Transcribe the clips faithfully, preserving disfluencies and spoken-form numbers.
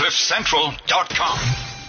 cliff central dot com.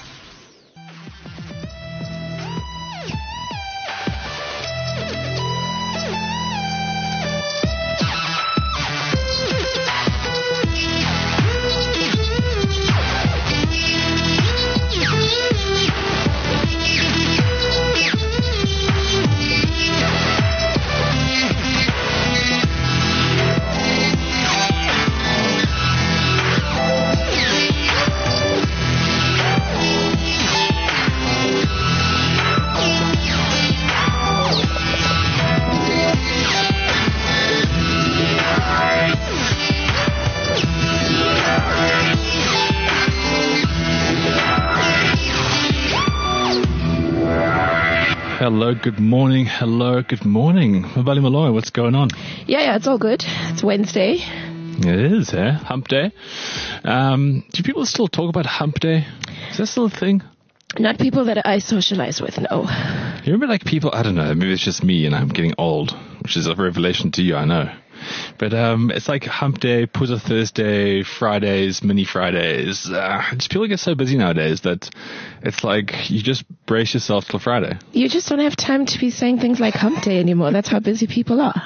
Hello, good morning. Hello, good morning. Mabali Malloy, what's going on? Yeah, yeah, it's all good. It's Wednesday. It is, eh? Hump day. Um, do people still talk about hump day? Is that still a thing? Not people that I socialize with, no. You remember like people, I don't know, maybe it's just me and I'm getting old, which is a revelation to you, I know. But um, it's like hump day, Puza Thursday, Fridays, mini Fridays. Uh, just people get so busy nowadays that it's like you just brace yourself till Friday. You just don't have time to be saying things like hump day anymore. That's how busy people are.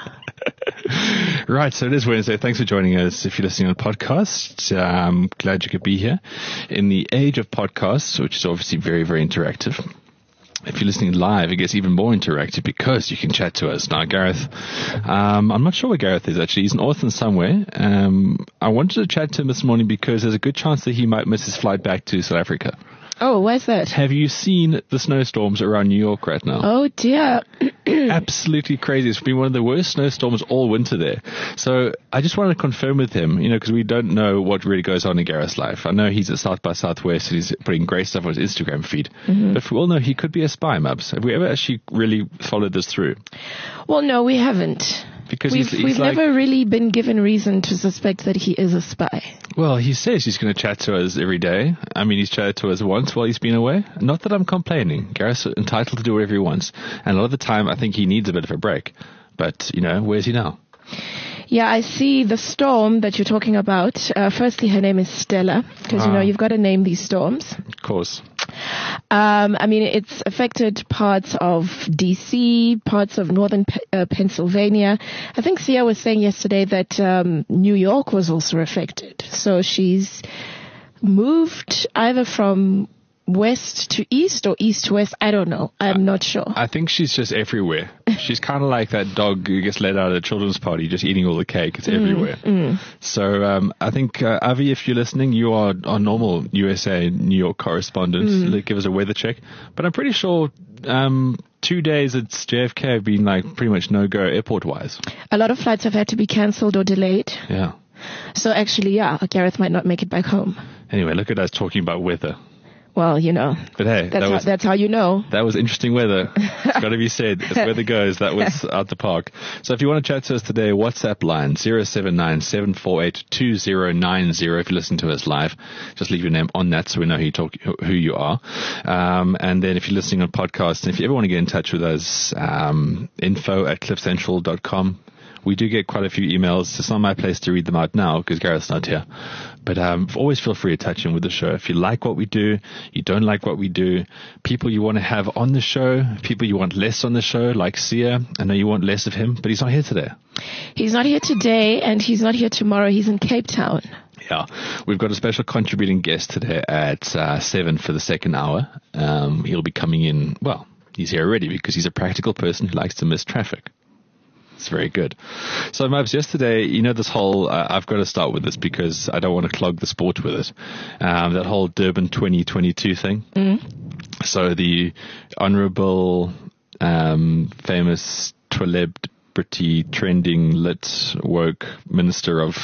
Right, so it is Wednesday. Thanks for joining us. If you're listening on podcast, I'm glad you could be here. In the age of podcasts, which is obviously very, very interactive, if you're listening live, it gets even more interactive because you can chat to us. Now, Gareth, um, I'm not sure where Gareth is actually. He's in Auckland somewhere. Um, I wanted to chat to him this morning because there's a good chance that he might miss his flight back to South Africa. Oh, why's that? Have you seen the snowstorms around New York right now? Oh, dear. Absolutely crazy. It's been one of the worst snowstorms all winter there. So I just wanted to confirm with him, you know, because we don't know what really goes on in Gareth's life. I know he's at South by Southwest and he's putting great stuff on his Instagram feed. Mm-hmm. But for all know, he could be a spy, Mubs. Have we ever actually really followed this through? Well, no, we haven't. Because we've he's, he's we've like, never really been given reason to suspect that he is a spy. Well, he says he's going to chat to us every day. I mean, he's chatted to us once while he's been away. Not that I'm complaining. Gareth's entitled to do whatever he wants. And a lot of the time, I think he needs a bit of a break. But, you know, where's he now? Yeah, I see the storm that you're talking about. Uh, firstly, her name is Stella, because, ah. you know, you've got to name these storms. Of course. Um, I mean, it's affected parts of D C, parts of northern P- uh, Pennsylvania. I think Sia was saying yesterday that um, New York was also affected. So she's moved either from west to east or east to west. I don't know. I'm uh, not sure. I think she's just everywhere. She's kind of like that dog who gets let out at a children's party, just eating all the cake. It's mm, everywhere. Mm. So um, I think, uh, Avi, if you're listening, you are our normal U S A, New York correspondent. Mm. Give us a weather check. But I'm pretty sure um, two days at J F K have been like pretty much no-go airport-wise. A lot of flights have had to be cancelled or delayed. Yeah. So actually, yeah, Gareth might not make it back home. Anyway, look at us talking about weather. Well, you know, but hey, that's, that was, how, that's how you know. That was interesting weather. It's got to be said. As weather goes, that was out the park. So if you want to chat to us today, WhatsApp line zero seven nine seven four eight two zero nine zero. If you listen to us live, just leave your name on that so we know who you, talk, who you are. Um, and then if you're listening on podcast, and if you ever want to get in touch with us, um, info at cliff central dot com. We do get quite a few emails. It's not my place to read them out now because Gareth's not here. But um, always feel free to touch in with the show. If you like what we do, you don't like what we do, people you want to have on the show, people you want less on the show, like Sia. I know you want less of him, but he's not here today. He's not here today, and he's not here tomorrow. He's in Cape Town. Yeah, we've got a special contributing guest today at uh, seven for the second hour. Um, he'll be coming in, well, he's here already because he's a practical person who likes to miss traffic. It's very good. So, Mubs, yesterday, you know, this whole, uh, I've got to start with this because I don't want to clog the sport with it. Um, that whole Durban twenty twenty-two thing. Mm. So the Honorable, um, famous Twaleb Briti trending lit woke Minister of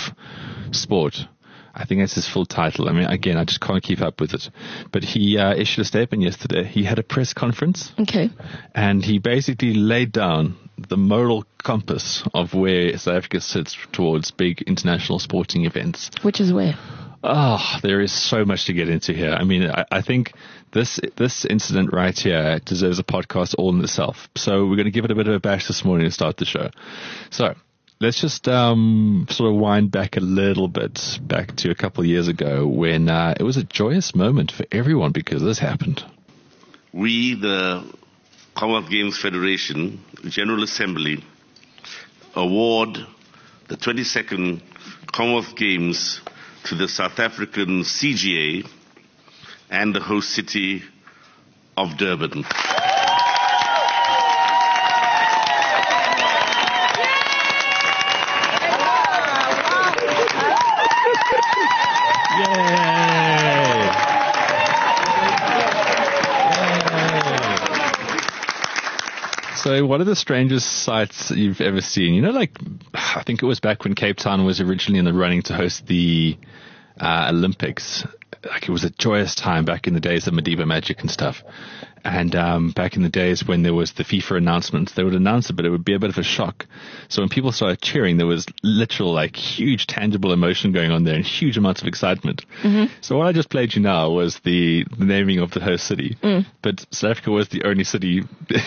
Sport. I think that's his full title. I mean, again, I just can't keep up with it. But he uh, issued a statement yesterday. He had a press conference. Okay. And he basically laid down the moral compass of where South Africa sits towards big international sporting events. Which is where? Oh, there is so much to get into here. I mean, I, I think this this incident right here deserves a podcast all in itself. So we're going to give it a bit of a bash this morning to start the show. So let's just um, sort of wind back a little bit, back to a couple of years ago when uh, it was a joyous moment for everyone because this happened. We, the Commonwealth Games Federation, General Assembly, award the twenty-second Commonwealth Games to the South African C G A and the host city of Durban. So one of the strangest sights you've ever seen, you know, like, I think it was back when Cape Town was originally in the running to host the uh, Olympics. Like, it was a joyous time back in the days of Madiba Magic and stuff. And um, back in the days when there was the FIFA announcement, they would announce it, but it would be a bit of a shock. So when people started cheering, there was literal, like, huge tangible emotion going on there and huge amounts of excitement. Mm-hmm. So what I just played you now was the, the naming of the host city. Mm. But South Africa was the only city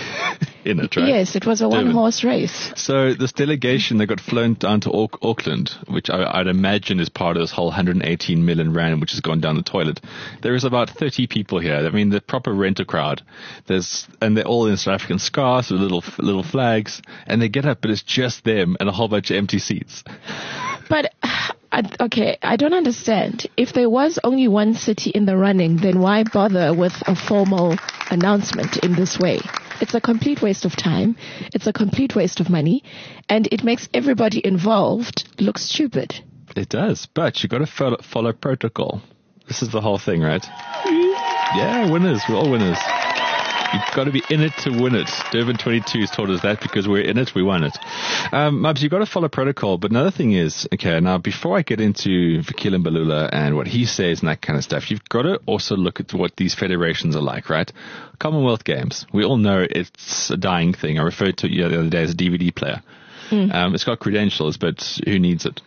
in it, right? Yes, it was a one-horse race. So this delegation, they got flown down to Auck- Auckland, which I, I'd imagine is part of this whole one hundred eighteen million rand, which has gone down the toilet. There is about thirty people here. I mean, the proper rent-a crowd. There's, and they're all in South African scarves with little, little flags, and they get up, but it's just them and a whole bunch of empty seats. But, I, okay, I don't understand. If there was only one city in the running, then why bother with a formal announcement in this way? It's a complete waste of time. It's a complete waste of money, and it makes everybody involved look stupid. It does, but you got to follow, follow protocol. This is the whole thing, right? Yeah, winners. We're all winners. You've got to be in it to win it. Durban twenty-two has taught us that because we're in it, we won it. Um, Mubs, you've got to follow protocol. But another thing is, okay, now before I get into Fikile Mbalula and what he says and that kind of stuff, you've got to also look at what these federations are like, right? Commonwealth Games. We all know it's a dying thing. I referred to it the other day as a D V D player. Mm. Um, it's got credentials, but who needs it?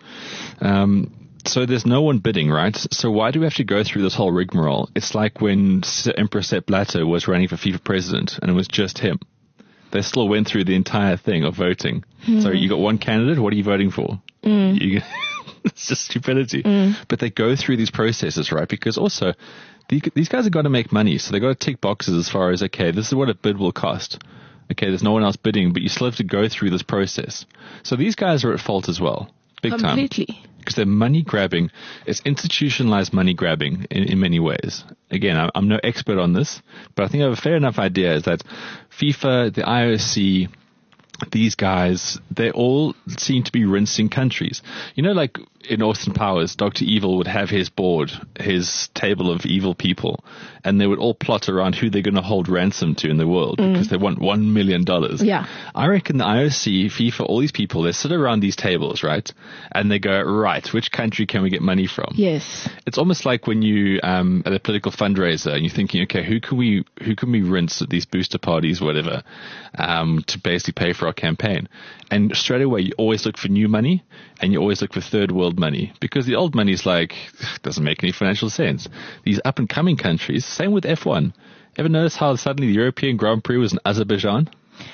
Um, So there's no one bidding, right? So why do we have to go through this whole rigmarole? It's like when Emperor Sepp Blatter was running for FIFA president and it was just him. They still went through the entire thing of voting. Mm. So you got one candidate, what are you voting for? Mm. You, it's just stupidity. Mm. But they go through these processes, right? Because also, the, these guys have got to make money. So they've got to tick boxes as far as, okay, this is what a bid will cost. Okay, there's no one else bidding, but you still have to go through this process. So these guys are at fault as well. Big time. Completely. Because they're money grabbing. It's institutionalized money grabbing in, in many ways. Again, I'm, I'm no expert on this, but I think I have a fair enough idea is that FIFA, the I O C, these guys, they all seem to be rinsing countries. You know, like in Austin Powers, Doctor Evil would have his board, his table of evil people, and they would all plot around who they're going to hold ransom to in the world mm. because they want one million dollars. Yeah. I reckon the I O C, FIFA, all these people, they sit around these tables, right? And they go, right, which country can we get money from? Yes. It's almost like when you, um, at a political fundraiser, and you're thinking, okay, who can we, who can we rinse at these booster parties, whatever, um, to basically pay for our campaign? And straight away, you always look for new money, and you always look for third world money, because the old money is like, doesn't make any financial sense. These up and coming countries, same with F one. Ever notice how suddenly the European Grand Prix was in Azerbaijan?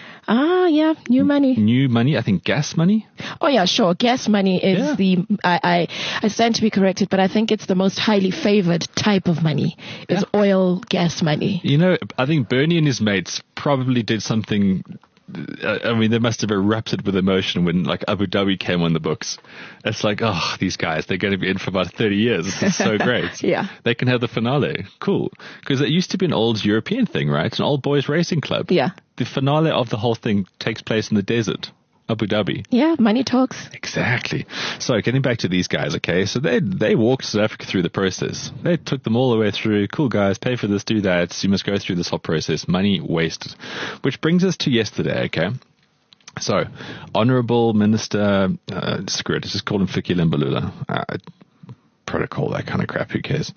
Ah, yeah, new money. New money, I think gas money. Oh yeah, sure. Gas money is yeah. the, I, I, I stand to be corrected, but I think it's the most highly favored type of money. Is yeah. oil, gas money. You know, I think Bernie and his mates probably did something. I mean, they must have erupted with emotion when, like, Abu Dhabi came on the books. It's like, oh, these guys, they're going to be in for about thirty years. This is so great. Yeah. They can have the finale. Cool. Because it used to be an old European thing, right? An old boys racing club. Yeah. The finale of the whole thing takes place in the desert. Abu Dhabi. Yeah, money talks. Exactly. So getting back to these guys, okay, so they they walked South Africa through the process. They took them all the way through. Cool guys, pay for this, do that. You must go through this whole process. Money wasted. Which brings us to yesterday, okay? So, Honourable Minister, uh, screw it, let's just call him Fikile Mbalula. Uh, protocol, that kind of crap, who cares?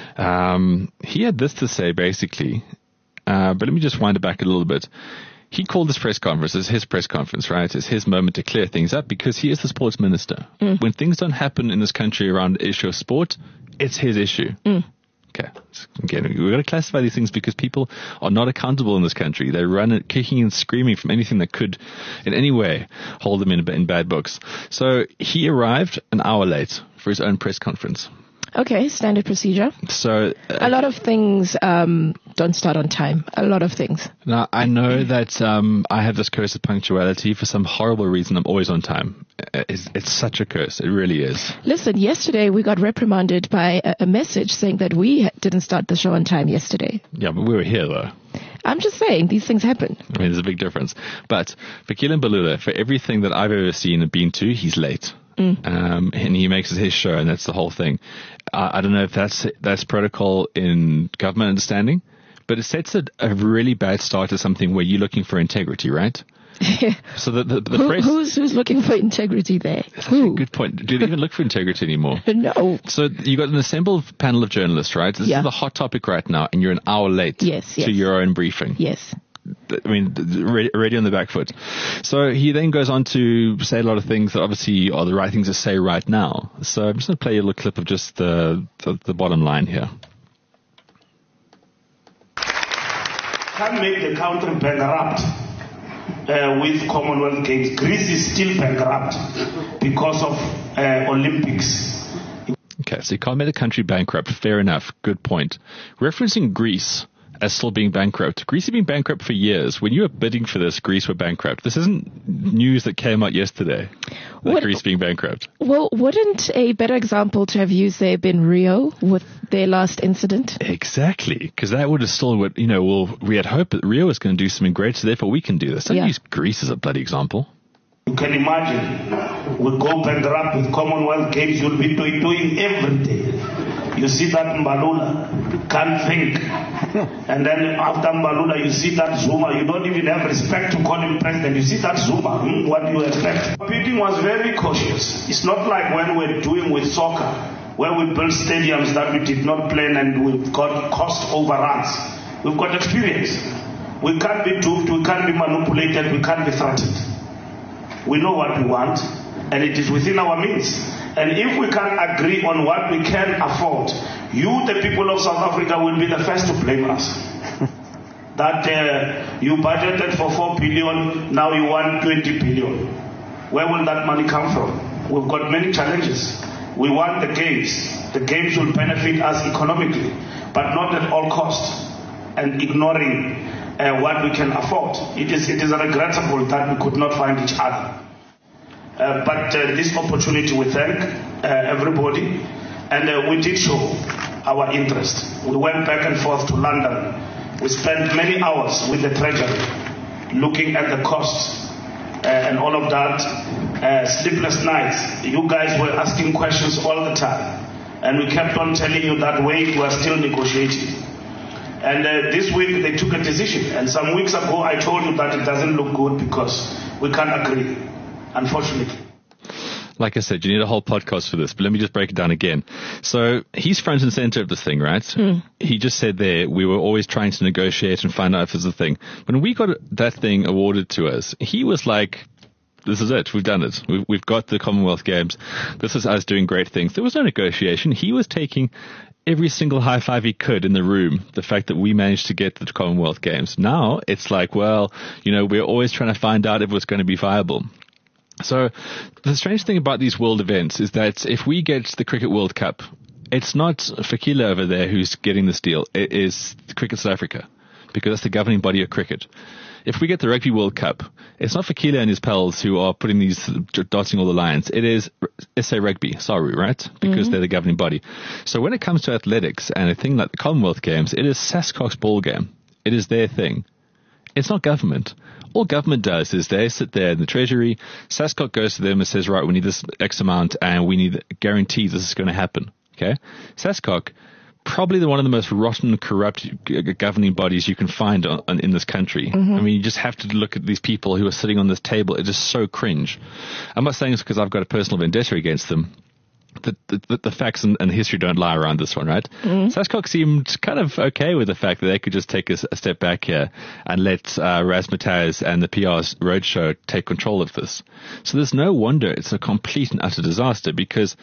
Um, he had this to say, basically, uh, but let me just wind it back a little bit. He called this press conference, it's his press conference, right? It's his moment to clear things up because he is the sports minister. Mm. When things don't happen in this country around the issue of sport, it's his issue. Mm. Okay. Again, we've got to classify these things because people are not accountable in this country. They run it kicking and screaming from anything that could in any way hold them in, in bad books. So he arrived an hour late for his own press conference. Okay, standard procedure. So uh, a lot of things um, don't start on time. A lot of things. Now, I know that um, I have this curse of punctuality. For some horrible reason, I'm always on time. It's, it's such a curse. It really is. Listen, yesterday we got reprimanded by a, a message saying that we didn't start the show on time yesterday. Yeah, but we were here, though. I'm just saying, these things happen. I mean, there's a big difference. But Fikile Mbalula, for everything that I've ever seen and been to, he's late. Mm. Um, and he makes it his show, and that's the whole thing. Uh, I don't know if that's that's protocol in government understanding, but it sets a, a really bad start to something where you're looking for integrity, right? So the, the, the Who, press, who's who's looking for integrity there? That's Who? a good point. Do they even look for integrity anymore? No. So you got an assembled panel of journalists, right? This yeah. is the hot topic right now, and you're an hour late yes, to yes. your own briefing. Yes. I mean, already on the back foot. So he then goes on to say a lot of things that obviously are the right things to say right now. So I'm just going to play a little clip of just the, the, the bottom line here. Can't make the country bankrupt uh, with Commonwealth Games. Greece is still bankrupt because of uh, Olympics. Okay, so you can't make the country bankrupt. Fair enough. Good point. Referencing Greece as still being bankrupt. Greece has been bankrupt for years. When you were bidding for this, Greece were bankrupt. This isn't news that came out yesterday, that what, Greece being bankrupt. Well, wouldn't a better example to have used there been Rio with their last incident? Exactly, because that would have still, you know, well, we had hoped that Rio was going to do something great, so therefore we can do this. Don't yeah. use Greece as a bloody example. You can imagine, we go bankrupt with Commonwealth Games, you'll be doing every day. You see that Mbalula, can't think. And then after Mbalula, you see that Zuma, you don't even have respect to call him president. You see that Zuma, hmm, what do you expect? Beating was very cautious. It's not like when we're doing with soccer, where we built stadiums that we did not plan and we've got cost overruns. We've got experience. We can't be duped, we can't be manipulated, we can't be threatened. We know what we want, and it is within our means. And if we can agree on what we can afford, you, the people of South Africa, will be the first to blame us. That uh, you budgeted for four billion, now you want twenty billion. Where will that money come from? We've got many challenges. We want the games. The games will benefit us economically, but not at all costs, and ignoring uh, what we can afford. It is, it is regrettable that we could not find each other. Uh, but uh, this opportunity, we thank uh, everybody, and uh, we did show our interest. We went back and forth to London. We spent many hours with the Treasury, looking at the costs uh, and all of that. Uh, sleepless nights. You guys were asking questions all the time, and we kept on telling you that wait, we are still negotiating. And uh, this week they took a decision, and some weeks ago I told you that it doesn't look good because we can't agree. Unfortunately. Like I said, you need a whole podcast for this, but let me just break it down again. So he's front and center of this thing, right? Mm. He just said there, we were always trying to negotiate and find out if it's a thing. When we got that thing awarded to us, he was like, this is it. We've done it. We've, we've got the Commonwealth Games. This is us doing great things. There was no negotiation. He was taking every single high five he could in the room, the fact that we managed to get the Commonwealth Games. Now it's like, well, you know, we're always trying to find out if it was going to be viable. So the strange thing about these world events is that if we get the Cricket World Cup, it's not Fikile over there who's getting this deal. It is Cricket South Africa, because that's the governing body of cricket. If we get the Rugby World Cup, it's not Fikile and his pals who are putting these, dotting all the lines. It is S A Rugby, sorry, right? Because mm-hmm. they're the governing body. So when it comes to athletics and a thing like the Commonwealth Games, it is SASCOC's ball game. It is their thing. It's not government. All government does is they sit there in the Treasury, SASCOC goes to them and says, right, we need this X amount and we need guarantees this is going to happen. Okay? SASCOC, probably the one of the most rotten, corrupt governing bodies you can find on, on, in this country. Mm-hmm. I mean, you just have to look at these people who are sitting on this table. It's just so cringe. I'm not saying this because I've got a personal vendetta against them. The, the, the facts and, and history don't lie around this one, right? Mm-hmm. SASCOC seemed kind of okay with the fact that they could just take a, a step back here and let uh, Razzmatazz and the P R's Roadshow take control of this. So there's no wonder it's a complete and utter disaster, because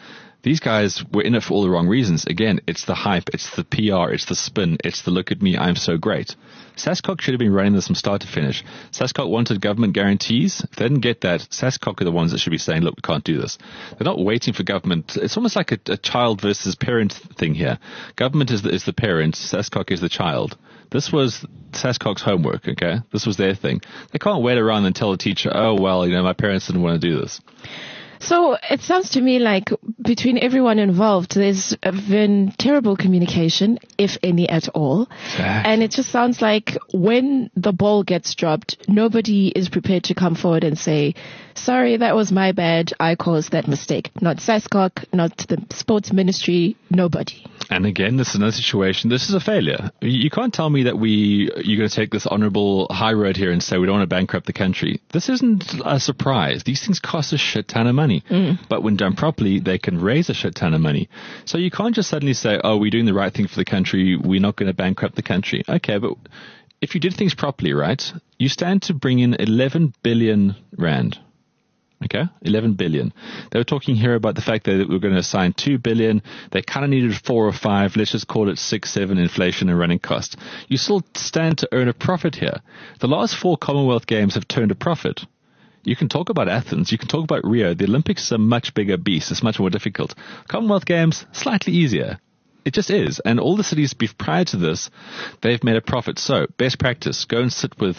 These guys were in it for all the wrong reasons. Again, it's the hype, it's the P R, it's the spin, it's the look at me, I'm so great. SASCOC should have been running this from start to finish. SASCOC wanted government guarantees. If they didn't get that, SASCOC are the ones that should be saying, look, we can't do this. They're not waiting for government. It's almost like a, a child versus parent thing here. Government is the, is the parent, SASCOC is the child. This was SASCOC's homework, okay? This was their thing. They can't wait around and tell the teacher, oh, well, you know, my parents didn't want to do this. So it sounds to me like between everyone involved, there's been terrible communication, if any at all. Exactly. And it just sounds like when the ball gets dropped, nobody is prepared to come forward and say, sorry, that was my bad. I caused that mistake. Not SASCOC, not the sports ministry, nobody. And again, this is another situation. This is a failure. You can't tell me that we you're going to take this honorable high road here and say we don't want to bankrupt the country. This isn't a surprise. These things cost a shit ton of money. Mm. But when done properly, they can raise a shit ton of money. So you can't just suddenly say, oh, we're doing the right thing for the country. We're not going to bankrupt the country. Okay, but if you did things properly, right, you stand to bring in eleven billion rand. Okay, eleven billion. They were talking here about the fact that we were going to assign two billion. They kind of needed four or five. Let's just call it six, seven, inflation and running cost. You still stand to earn a profit here. The last four Commonwealth Games have turned a profit. You can talk about Athens. You can talk about Rio. The Olympics is a much bigger beast. It's much more difficult. Commonwealth Games, slightly easier. It just is. And all the cities prior to this, they've made a profit. So, best practice, go and sit with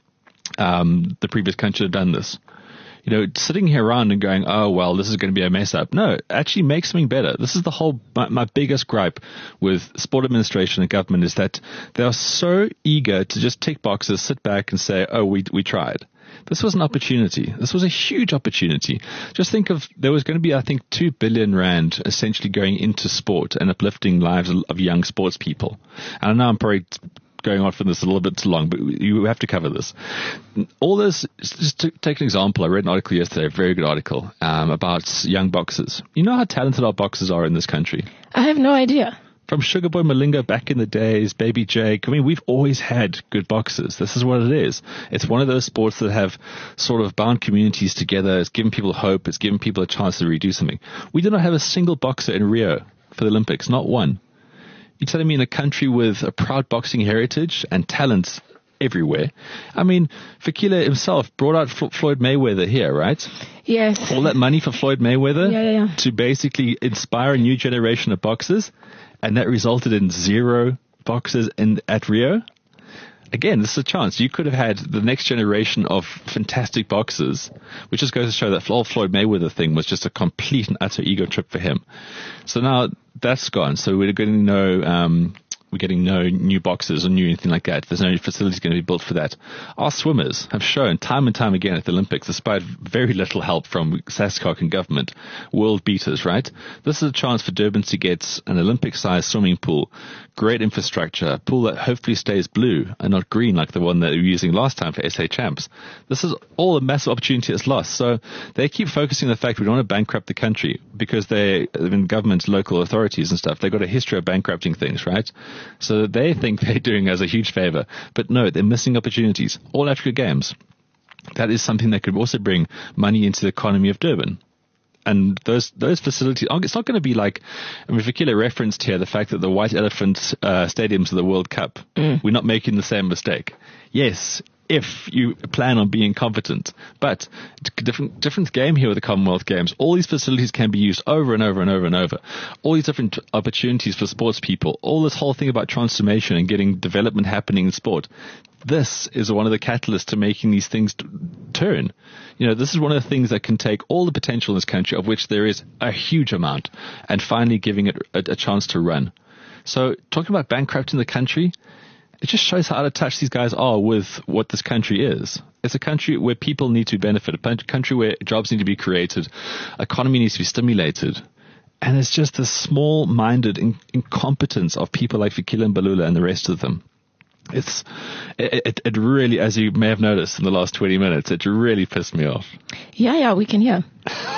um, the previous country that have done this. You know, sitting here around and going, oh, well, this is going to be a mess up. No, actually make something better. This is the whole, my, my biggest gripe with sport administration and government is that they are so eager to just tick boxes, sit back and say, oh, we we tried. This was an opportunity. This was a huge opportunity. Just think of, there was going to be, I think, two billion rand essentially going into sport and uplifting lives of young sports people. And I know I'm probably going on for this a little bit too long, but you have to cover this. All this, just to take an example, I read an article yesterday, a very good article, um, about young boxers. You know how talented our boxers are in this country? I have no idea. From Sugar Boy Malinga back in the days, Baby Jake, I mean, we've always had good boxers. This is what it is. It's one of those sports that have sort of bound communities together. It's given people hope. It's given people a chance to redo something. We do not have a single boxer in Rio for the Olympics, not one. You're telling me in a country with a proud boxing heritage and talent everywhere. I mean, Fikile himself brought out F- Floyd Mayweather here, right? Yes. All that money for Floyd Mayweather yeah, yeah, yeah. to basically inspire a new generation of boxers, and that resulted in zero boxers in at Rio. Again, this is a chance. You could have had the next generation of fantastic boxers, which just goes to show that the whole Floyd Mayweather thing was just a complete and utter ego trip for him. So now that's gone. So we're getting no, um, we're getting no new boxers or new anything like that. There's no facilities going to be built for that. Our swimmers have shown time and time again at the Olympics, despite very little help from SASCOC and government, world beaters, right? This is a chance for Durban to get an Olympic-sized swimming pool, great infrastructure, a pool that hopefully stays blue and not green like the one that we were using last time for S A Champs. This is all a massive opportunity that's lost. So they keep focusing on the fact we don't want to bankrupt the country because they, I mean, governments, local authorities and stuff, they've got a history of bankrupting things, right? So they think they're doing us a huge favor. But no, they're missing opportunities. All Africa Games. That is something that could also bring money into the economy of Durban. And those those facilities, it's not going to be like, I mean, Fikile referenced here the fact that the White Elephant uh, stadiums of the World Cup, mm. we're not making the same mistake. Yes, if you plan on being competent. But different different game here with the Commonwealth Games. All these facilities can be used over and over and over and over. All these different opportunities for sports people. All this whole thing about transformation and getting development happening in sport. This is one of the catalysts to making these things t- turn. You know, this is one of the things that can take all the potential in this country, of which there is a huge amount, and finally giving it a, a chance to run. So talking about bankrupting the country, it just shows how out of touch these guys are with what this country is. It's a country where people need to benefit, a country where jobs need to be created, economy needs to be stimulated. And it's just the small-minded in- incompetence of people like Fikile Mbalula and the rest of them. It's it, it, it really, as you may have noticed in the last twenty minutes, it really pissed me off. Yeah, yeah, we can hear.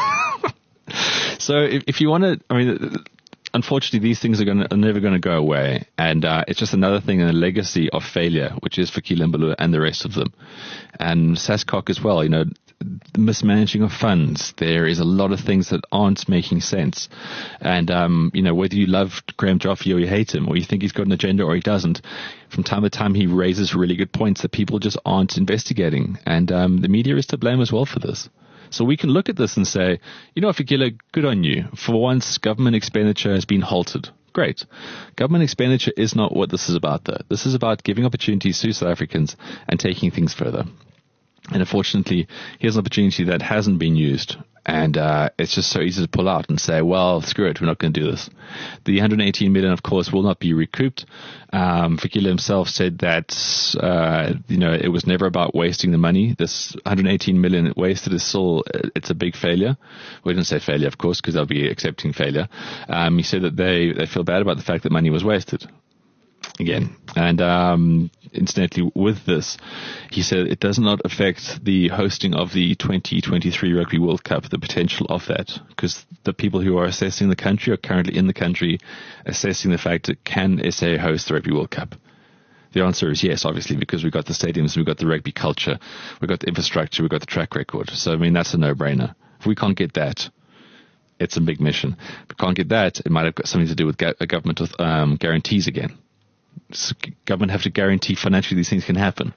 So if, if you want to, I mean, unfortunately, these things are, gonna, are never going to go away. And uh, it's just another thing in a legacy of failure, which is Fikile Mbalula and the rest of them. And SASCOC as well, you know, mismanaging of funds. There is a lot of things that aren't making sense. And, um, you know, whether you love Graham Joffe or you hate him or you think he's got an agenda or he doesn't, from time to time he raises really good points that people just aren't investigating. And um, the media is to blame as well for this. So we can look at this and say, you know, Fikile, good on you. For once, government expenditure has been halted. Great. Government expenditure is not what this is about, though. This is about giving opportunities to South Africans and taking things further. And unfortunately, here's an opportunity that hasn't been used. And uh, it's just so easy to pull out and say, well, screw it, we're not going to do this. The one hundred eighteen million, of course, will not be recouped. Um, Fikile himself said that, uh, you know, it was never about wasting the money. This one hundred eighteen million wasted is still, it's a big failure. We didn't say failure, of course, because they'll be accepting failure. Um, he said that they, they feel bad about the fact that money was wasted. Again, and um, incidentally, with this, he said it does not affect the hosting of the twenty twenty-three Rugby World Cup, the potential of that, because the people who are assessing the country are currently in the country assessing the fact that can S A host the Rugby World Cup. The answer is yes, obviously, because we've got the stadiums, we've got the rugby culture, we've got the infrastructure, we've got the track record. So, I mean, that's a no-brainer. If we can't get that, it's a big mission. If we can't get that, it might have got something to do with ga- a government with um, guarantees again. So government have to guarantee financially these things can happen.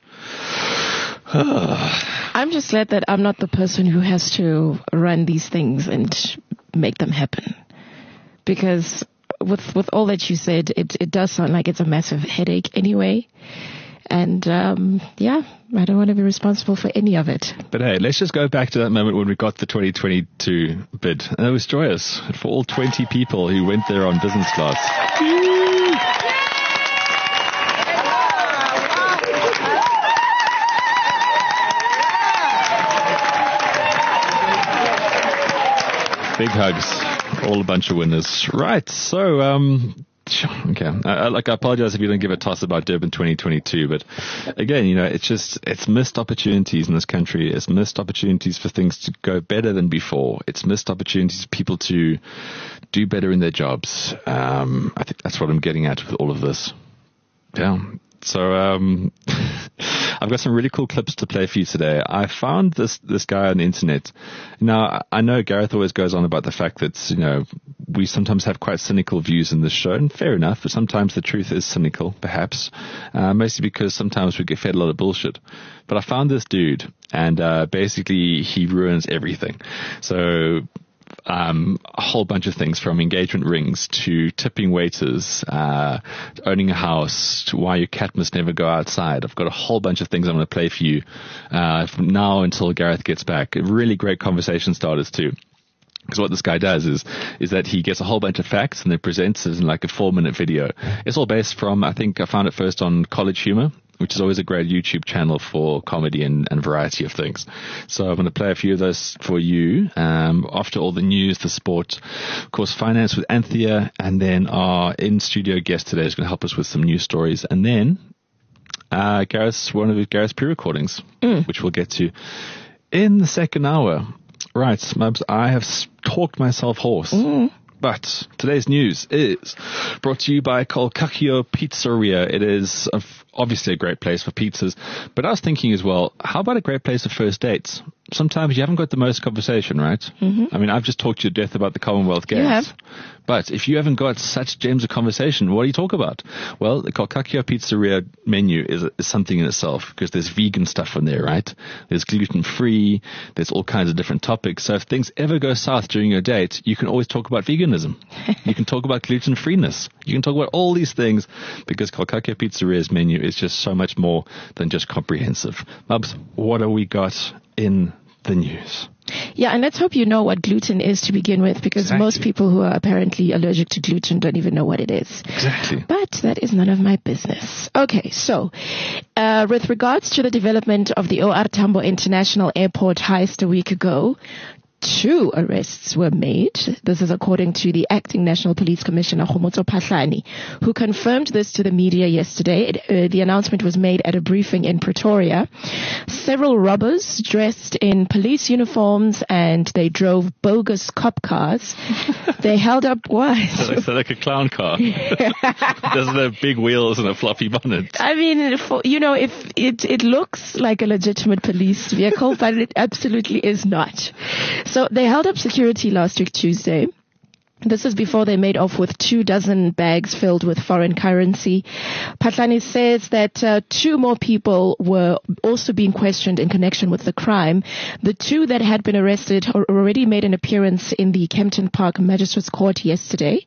I'm just glad that I'm not the person who has to run these things and make them happen. Because with with all that you said, it, it does sound like it's a massive headache anyway. And, um, yeah, I don't want to be responsible for any of it. But hey, let's just go back to that moment when we got the twenty twenty-two bid. And it was joyous for all twenty people who went there on business class. Big hugs. All a bunch of winners. Right. So, um, okay. I, like, I apologize if you don't give a toss about Durban twenty twenty-two, but again, you know, it's just, it's missed opportunities in this country. It's missed opportunities for things to go better than before. It's missed opportunities for people to do better in their jobs. Um, I think that's what I'm getting at with all of this. Yeah. So, um, I've got some really cool clips to play for you today. I found this, this guy on the internet. Now, I know Gareth always goes on about the fact that, you know, we sometimes have quite cynical views in this show, and fair enough, but sometimes the truth is cynical, perhaps, uh, mostly because sometimes we get fed a lot of bullshit. But I found this dude, and, uh, basically he ruins everything. So, Um, a whole bunch of things, from engagement rings to tipping waiters, uh, to owning a house, to why your cat must never go outside. I've got a whole bunch of things I'm going to play for you uh, from now until Gareth gets back. Really great conversation starters too. Because what this guy does is is that he gets a whole bunch of facts and then presents it in like a four-minute video. It's all based from, I think I found it first on College Humor, which is always a great YouTube channel for comedy and, and variety of things. So I'm going to play a few of those for you. Um, after all the news, the sport, of course, finance with Anthea, and then our in-studio guest today is going to help us with some news stories. And then uh, Gareth's, one of Gareth's pre-recordings, mm. which we'll get to in the second hour. Right, Mubs, I have talked myself hoarse. Mm. But today's news is brought to you by Kolkakio Pizzeria. It is obviously a great place for pizzas, but I was thinking as well, how about a great place for first dates? Sometimes you haven't got the most conversation, right? Mm-hmm. I mean, I've just talked you to death about the Commonwealth Games. You have. But if you haven't got such gems of conversation, what do you talk about? Well, the Kolkakio Pizzeria menu is, is something in itself, because there's vegan stuff in there, right? There's gluten-free, there's all kinds of different topics. So if things ever go south during your date, you can always talk about veganism. You can talk about gluten-freeness. You can talk about all these things, because Kolkakio Pizzeria's menu is just so much more than just comprehensive. Mubs, what have we got in the news? Yeah, and let's hope you know what gluten is to begin with, because exactly. most people who are apparently allergic to gluten don't even know what it is. Exactly. But that is none of my business. Okay, so uh, with regards to the development of the O R Tambo International Airport heist a week ago, two arrests were made. This is according to the acting National Police Commissioner, Khomotso Phahlane, who confirmed this to the media yesterday. It, uh, the announcement was made at a briefing in Pretoria. Several robbers dressed in police uniforms and they drove bogus cop cars. They held up what? So like, so like a clown car. Doesn't have big wheels and a floppy bonnet. I mean, for, you know, if it, it looks like a legitimate police vehicle, but it absolutely is not. So they held up security last week, Tuesday. This is before they made off with two dozen bags filled with foreign currency. Phahlane says that uh, two more people were also being questioned in connection with the crime. The two that had been arrested already made an appearance in the Kempton Park Magistrates Court yesterday.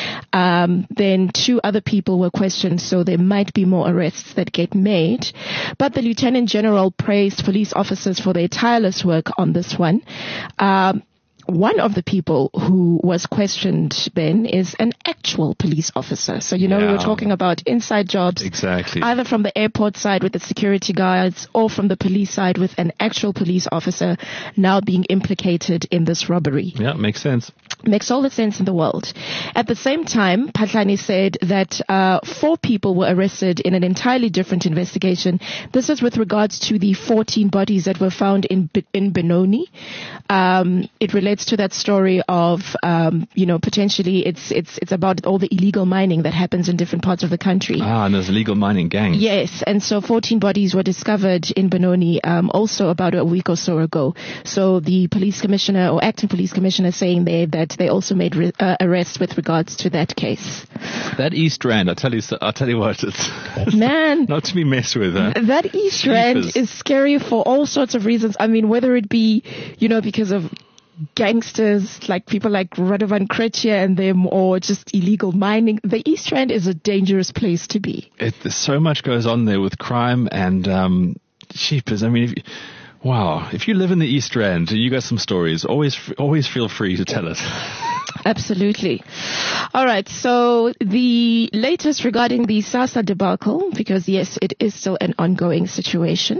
Um, then two other people were questioned, so there might be more arrests that get made. But the Lieutenant General praised police officers for their tireless work on this one. Um, One of the people who was questioned, Ben, is an actual police officer. So, you know, yeah. we were talking about inside jobs. Exactly. Either from the airport side with the security guards or from the police side with an actual police officer now being implicated in this robbery. Yeah, makes sense. Makes all the sense in the world. At the same time, Phahlane said that uh, four people were arrested in an entirely different investigation. This is with regards to the fourteen bodies that were found in in Benoni. Um, it relates to that story of, um, you know, potentially it's it's it's about all the illegal mining that happens in different parts of the country. Ah, and there's illegal mining gangs. Yes, and so fourteen bodies were discovered in Benoni um, also about a week or so ago. So the police commissioner or acting police commissioner saying there that they also made re- uh, arrests with regards to that case. That East Rand, I tell you, I tell you what, it's Man, not to be messed with. Huh? That East Rand is scary for all sorts of reasons. I mean, whether it be, you know, because of gangsters, like people like Radovan Krejcir and them, or just illegal mining. The East Rand is a dangerous place to be. It, there's so much goes on there with crime and um, cheapers. I mean, if you, wow, if you live in the East Rand, you got some stories. Always, always feel free to tell it. Absolutely. All right. So the latest regarding the SASSA debacle, because yes, it is still an ongoing situation.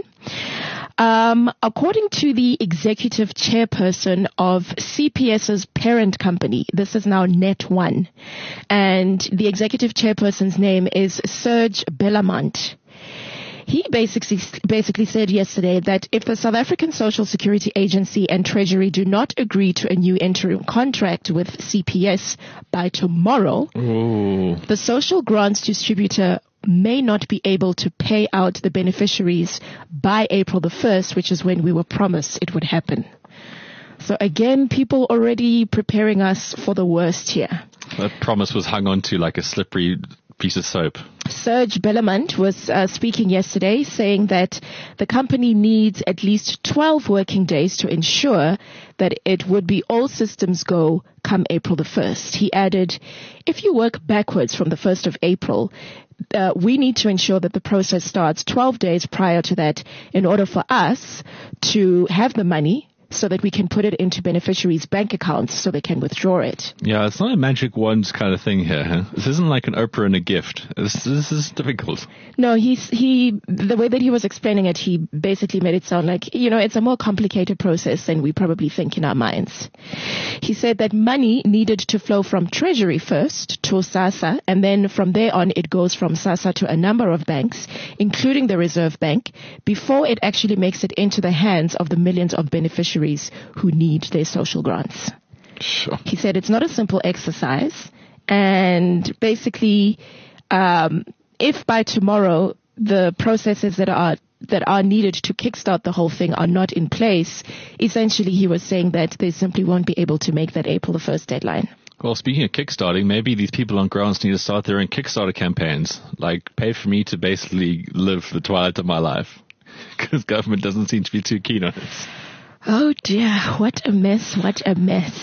Um, according to the executive chairperson of C P S's parent company, this is now Net One, and the executive chairperson's name is Serge Bellamont. He basically basically said yesterday that if the South African Social Security Agency and Treasury do not agree to a new interim contract with C P S by tomorrow, Ooh. the social grants distributor may not be able to pay out the beneficiaries by April the first, which is when we were promised it would happen. So again, people already preparing us for the worst here. That promise was hung on to like a slippery piece of soap. Serge Bellamont was uh, speaking yesterday saying that the company needs at least twelve working days to ensure that it would be all systems go come April the first. He added, if you work backwards from the first of April, uh, we need to ensure that the process starts twelve days prior to that in order for us to have the money so that we can put it into beneficiaries' bank accounts so they can withdraw it. Yeah, it's not a magic wand kind of thing here. Huh? This isn't like an Oprah and a gift. This, this is difficult. No, he's, he, the way that he was explaining it, he basically made it sound like, you know, it's a more complicated process than we probably think in our minds. He said that money needed to flow from Treasury first to SASSA, and then from there on it goes from SASSA to a number of banks, including the Reserve Bank, before it actually makes it into the hands of the millions of beneficiaries who need their social grants. Sure. He said it's not a simple exercise, and basically, um, if by tomorrow the processes that are that are needed to kickstart the whole thing are not in place, essentially he was saying that they simply won't be able to make that April the first deadline. Well, speaking of kickstarting, maybe these people on grants need to start their own Kickstarter campaigns, like pay for me to basically live the twilight of my life, because government doesn't seem to be too keen on it. Oh dear, what a mess, what a mess.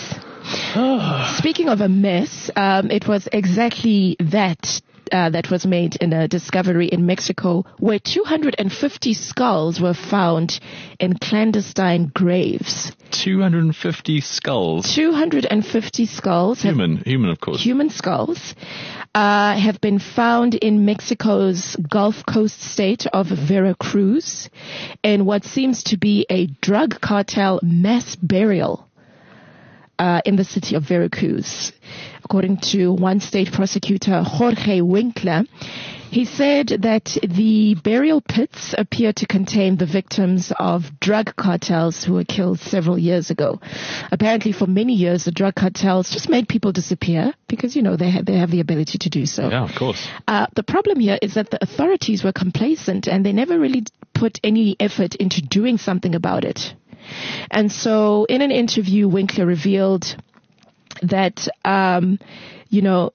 Speaking of a mess, um, it was exactly that uh, that was made in a discovery in Mexico where two hundred fifty skulls were found in clandestine graves. two hundred fifty skulls? two hundred fifty skulls. Human, human of course. Human skulls. Uh, have been found in Mexico's Gulf Coast state of Veracruz in what seems to be a drug cartel mass burial. uh, in the city of Veracruz. According to one state prosecutor, Jorge Winkler, he said that the burial pits appear to contain the victims of drug cartels who were killed several years ago. Apparently, for many years, the drug cartels just made people disappear because, you know, they have, they have the ability to do so. Yeah, of course. Uh, the problem here is that the authorities were complacent and they never really put any effort into doing something about it. And so in an interview, Winkler revealed that, um, you know,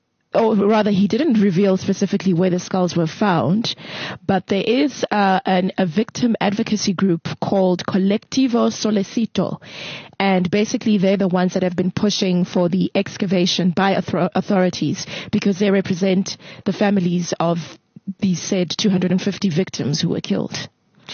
or rather, he didn't reveal specifically where the skulls were found, but there is uh, an, a victim advocacy group called Colectivo Solecito, and basically they're the ones that have been pushing for the excavation by author- authorities because they represent the families of these said two hundred fifty victims who were killed.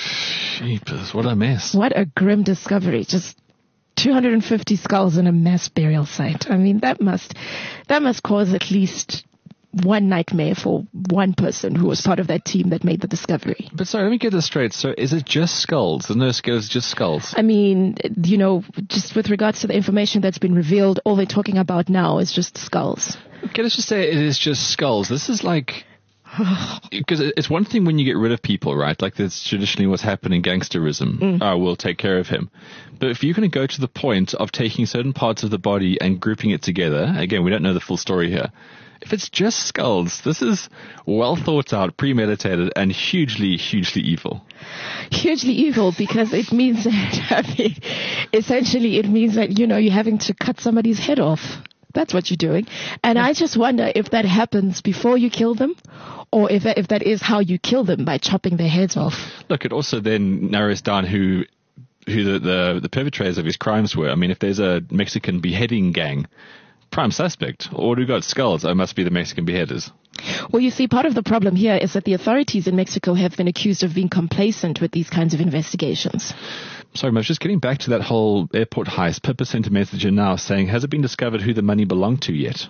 Jeepers, what a mess. What a grim discovery. Just two hundred fifty skulls in a mass burial site. I mean, that must, that must cause at least one nightmare for one person who was part of that team that made the discovery. But sorry, let me get this straight. So is it just skulls? There's no skulls, just skulls? I mean, you know, just with regards to the information that's been revealed, all they're talking about now is just skulls. Okay, let's just say it is just skulls. This is like... Because it's one thing when you get rid of people, right? Like that's traditionally what's happened in gangsterism. Mm. Oh, we'll take care of him. But if you're going to go to the point of taking certain parts of the body and grouping it together, again, we don't know the full story here. If it's just skulls, this is well thought out, premeditated, and hugely, hugely evil. Hugely evil because it means that, I mean, essentially it means that, you know, you're having to cut somebody's head off. That's what you're doing. And I just wonder if that happens before you kill them or if that, if that is how you kill them, by chopping their heads off. Look, it also then narrows down who who the, the, the perpetrators of his crimes were. I mean, if there's a Mexican beheading gang, prime suspect, or who got skulls, it must be the Mexican beheaders. Well, you see, part of the problem here is that the authorities in Mexico have been accused of being complacent with these kinds of investigations. Sorry, I was just getting back to that whole airport heist. Pippa sent a message in now saying, has it been discovered who the money belonged to yet?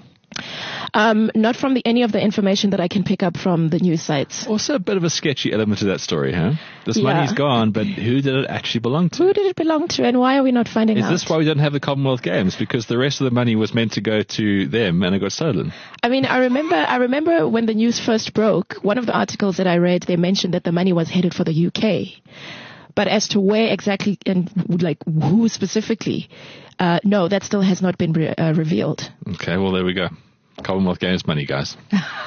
Um, not from the, any of the information that I can pick up from the news sites. Also a bit of a sketchy element to that story, huh? This yeah. money's gone, but who did it actually belong to? Who did it belong to, and why are we not finding Is out? Is this why we don't have the Commonwealth Games? Because the rest of the money was meant to go to them, and it got stolen. I mean, I remember, I remember when the news first broke, one of the articles that I read, they mentioned that the money was headed for the U K. But as to where exactly and like who specifically, uh, no, that still has not been re- uh, revealed. Okay, well, there we go. Commonwealth Games money, guys.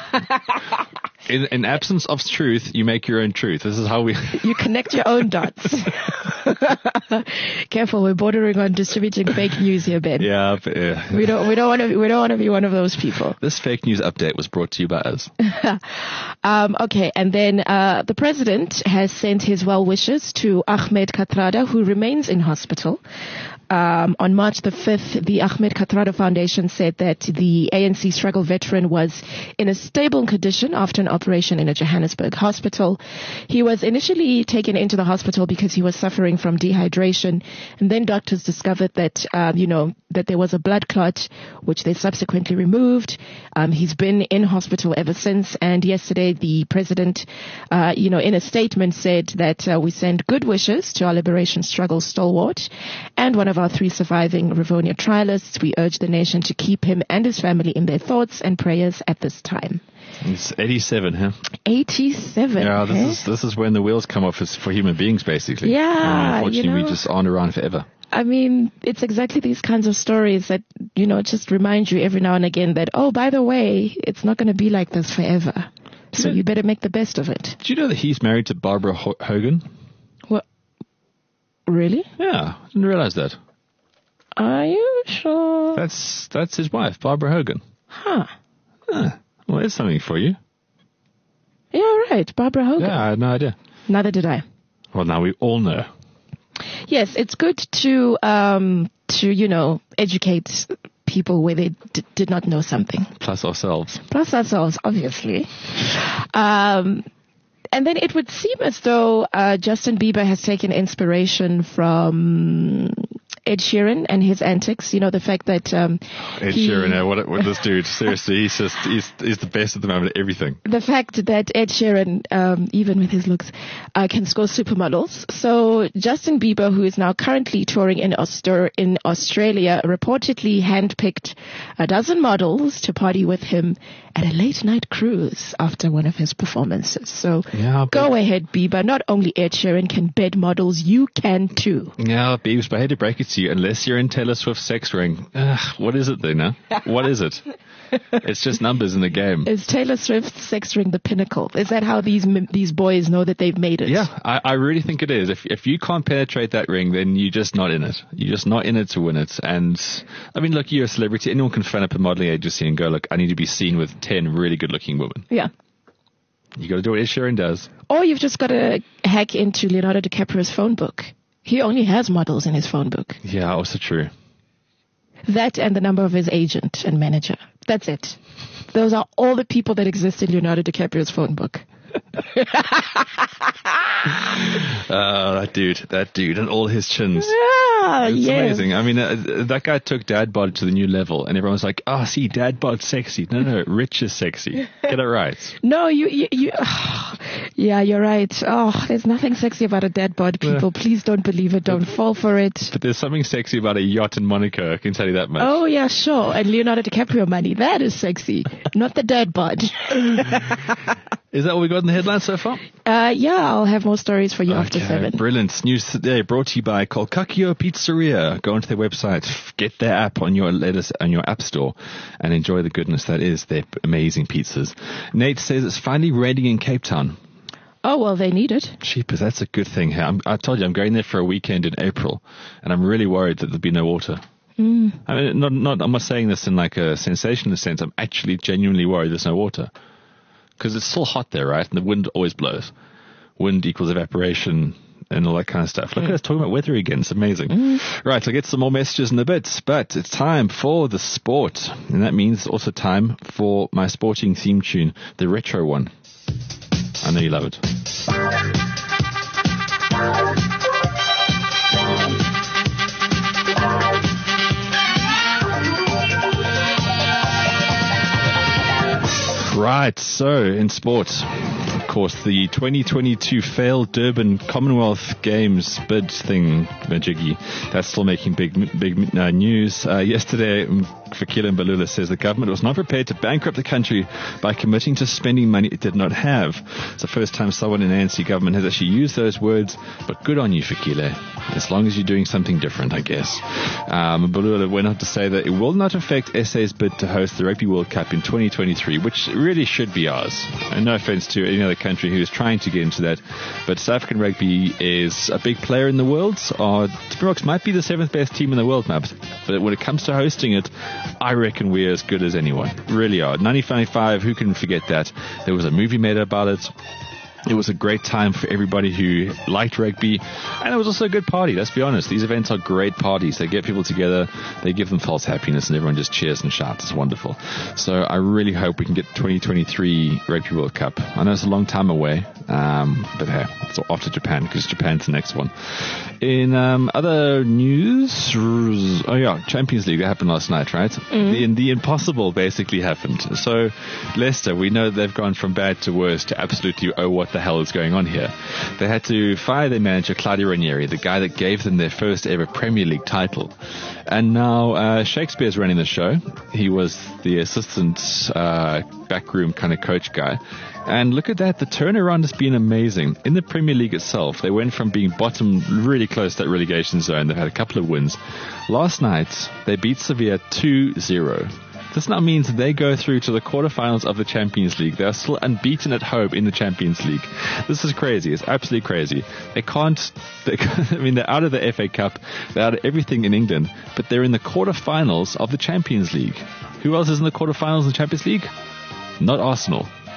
in, in absence of truth, you make your own truth. This is how we... You connect your own dots. Careful, we're bordering on distributing fake news here, Ben. Yeah, but, yeah. We don't. We don't want to. We don't want to be one of those people. This fake news update was brought to you by us. um, okay, and then uh, the president has sent his well wishes to Ahmed Kathrada, who remains in hospital. Um, on March the fifth, the Ahmed Kathrada Foundation said that the A N C struggle veteran was in a stable condition after an operation in a Johannesburg hospital. He was initially taken into the hospital because he was suffering from dehydration, and then doctors discovered that, um, you know, that there was a blood clot, which they subsequently removed. Um, he's been in hospital ever since, and yesterday the president, uh, you know, in a statement said that uh, we send good wishes to our liberation struggle stalwart and one of our three surviving Rivonia trialists. We urge the nation to keep him and his family in their thoughts and prayers at this time. It's eighty-seven, huh? eighty-seven. Yeah, this okay? is this is when the wheels come off for human beings, basically. Yeah, uh, unfortunately, you know, we just aren't around forever. I mean, it's exactly these kinds of stories that, you know, just remind you every now and again that, oh, by the way, it's not going to be like this forever. So yeah. You better make the best of it. Do you know that he's married to Barbara Ho- Hogan? What? Really? Yeah, I didn't realize that. Are you sure? That's that's his wife, Barbara Hogan. Huh. Huh. Well, there's something for you. Yeah, right. Barbara Hogan. Yeah, I had no idea. Neither did I. Well, now we all know. Yes, it's good to, um, to, you know, educate people where they d- did not know something. Plus ourselves. Plus ourselves, obviously. Um, and then it would seem as though uh, Justin Bieber has taken inspiration from Ed Sheeran and his antics. You know, the fact that um, Ed he, Sheeran, uh, what, what this dude? Seriously, he's just he's he's the best at the moment at everything. The fact that Ed Sheeran, um, even with his looks, uh, can score supermodels. So Justin Bieber, who is now currently touring in Austra- in Australia, reportedly handpicked a dozen models to party with him at a late night cruise after one of his performances. So Yeah, go ahead, Bieber. Not only Ed Sheeran can bed models, you can too. Yeah, Biebs, but I hate to break it to you, unless you're in Taylor Swift's sex ring, ugh, what is it then, huh? What is it? It's just numbers in the game. Is Taylor Swift's sex ring the pinnacle? Is that how these these boys know that they've made it? Yeah, I, I really think it is. If if you can't penetrate that ring, then you're just not in it. You're just not in it to win it. And, I mean, look, you're a celebrity. Anyone can phone up a modeling agency and go, look, I need to be seen with ten really good-looking women. Yeah. You got to do what Ed Sheeran does. Or you've just got to hack into Leonardo DiCaprio's phone book. He only has models in his phone book. Yeah, also true. That and the number of his agent and manager. That's it. Those are all the people that exist in Leonardo DiCaprio's phone book. Uh, that dude, that dude, and all his chins. Yeah, It's yes. amazing. I mean, uh, that guy took dad bod to the new level, and everyone's like, "Ah, oh, see, dad bod's sexy." No, no, rich is sexy. Get it right. No, you, you, you oh, yeah, you're right. Oh, there's nothing sexy about a dead bod, people. Please don't believe it. Don't fall for it. But there's something sexy about a yacht in Monaco. I can tell you that much. Oh, yeah, sure. And Leonardo DiCaprio money. That is sexy. Not the dead bod. Is that what we got in the headlines so far? Uh, yeah, I'll have more stories for you after Okay, seven. Brilliant. News today brought to you by Kolkakio Pizzeria. Go onto their website, get their app on your latest on your app store, and enjoy the goodness that is their amazing pizzas. Nate says it's finally raining in Cape Town. Oh, well, they need it. Cheapers, that's a good thing. I'm, I told you, I'm going there for a weekend in April, and I'm really worried that there'll be no water. Mm. I mean, not, not, I'm not saying this in like a sensationalist sense. I'm actually genuinely worried there's no water. Because it's still hot there, right? And the wind always blows. Wind equals evaporation and all that kind of stuff. Look Mm. at us talking about weather again. It's amazing. Mm. Right, I'll get some more messages in a bit. But it's time for the sport. And that means also time for my sporting theme tune, the retro one. I know you love it. Right, so in sport, of course, the twenty twenty-two failed Durban Commonwealth Games bid thing, Majiggy, that's still making big big uh, news. Uh, yesterday, Fikile Mbalula says the government was not prepared to bankrupt the country by committing to spending money it did not have. It's the first time someone in the A N C government has actually used those words, but good on you, Fikile, as long as you're doing something different, I guess. Um, Mbalula went on to say that it will not affect S A's bid to host the Rugby World Cup in twenty twenty-three, which really should be ours. And no offense to any other country who is trying to get into that, but South African rugby is a big player in the world. Our Springboks might be the seventh best team in the world, Maps, but when it comes to hosting it, I reckon we're as good as anyone. Really are. nineteen ninety-five, who can forget that? There was a movie made about it. It was a great time for everybody who liked rugby, and it was also a good party. Let's be honest. These events are great parties. They get people together. They give them false happiness, and everyone just cheers and shouts. It's wonderful. So I really hope we can get the twenty twenty-three Rugby World Cup. I know it's a long time away, um, but hey, it's off to Japan because Japan's the next one. In um, other news, oh yeah, Champions League, that happened last night, right? Mm-hmm. The, the impossible basically happened. So Leicester, we know they've gone from bad to worse to absolutely, oh, what the hell is going on here? They had to fire their manager, Claudio Ranieri, the guy that gave them their first ever Premier League title. And now uh, Shakespeare's running the show. He was the assistant uh, backroom kind of coach guy. And look at that, the turnaround has been amazing. In the Premier League itself, they went from being bottom really close to that relegation zone. They've had a couple of wins. Last night, they beat Sevilla two zero. This now means they go through to the quarterfinals of the Champions League. They are still unbeaten at home in the Champions League. This is crazy. It's absolutely crazy. They can't, they, I mean, they're out of the F A Cup. They're out of everything in England, but they're in the quarterfinals of the Champions League. Who else is in the quarterfinals of the Champions League? Not Arsenal.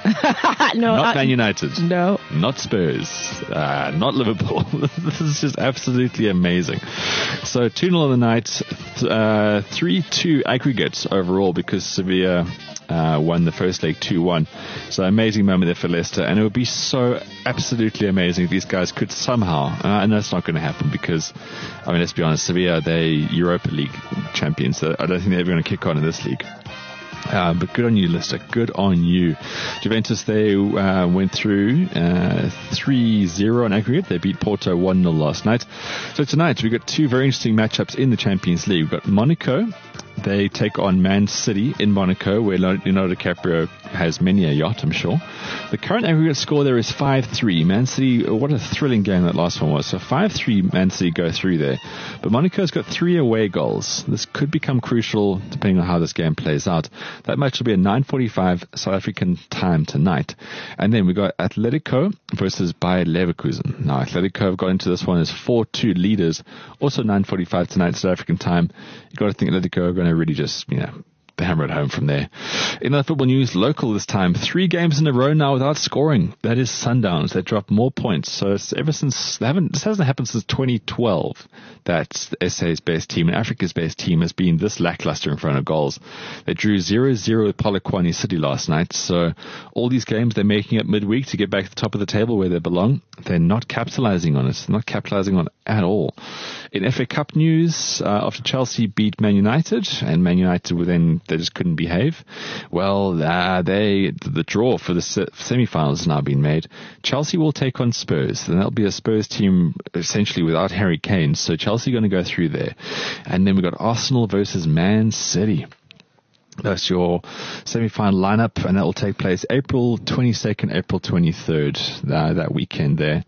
no, not I, Man United. No. Not Spurs. Uh, not Liverpool. This is just absolutely amazing. So two nil on the night. Uh, three two aggregate overall because Sevilla uh, won the first leg two one. So amazing moment there for Leicester. And it would be so absolutely amazing if these guys could somehow, uh, and that's not going to happen because, I mean, let's be honest, Sevilla, they're Europa League champions. So I don't think they're ever going to kick on in this league. Uh, but good on you, Leicester. Good on you. Juventus, they uh, went through uh, three zero on aggregate. They beat Porto one nil last night. So tonight, we've got two very interesting matchups in the Champions League. We've got Monaco. They take on Man City in Monaco, where Leonardo DiCaprio has many a yacht, I'm sure. The current aggregate score there is five three. Man City, what a thrilling game that last one was. So five three Man City go through there. But Monaco's got three away goals. This could become crucial depending on how this game plays out. That match will be at nine forty-five South African time tonight. And then we got Atletico versus Bayer Leverkusen. Now, Atletico have got into this one as four two leaders. Also nine forty-five tonight South African time. You've got to think Atletico are going to really just, you know, hammer it home from there. In other football news, local this time, three games in a row now without scoring. That is Sundowns. They dropped more points. So it's ever since, they haven't, this hasn't happened since twenty twelve that the S A's best team and Africa's best team has been this lackluster in front of goals. They drew zero zero with Polokwane City last night. So all these games they're making up midweek to get back to the top of the table where they belong. They're not capitalizing on it. They're not capitalizing on it at all. In F A Cup news, uh, after Chelsea beat Man United, and Man United were then, they just couldn't behave. Well, uh, they, the draw for the se- semi-finals has now been made. Chelsea will take on Spurs, and that'll be a Spurs team essentially without Harry Kane. So Chelsea going to go through there. And then we've got Arsenal versus Man City. That's your semi-final lineup, and that will take place April twenty-second, April twenty-third, uh, that weekend there.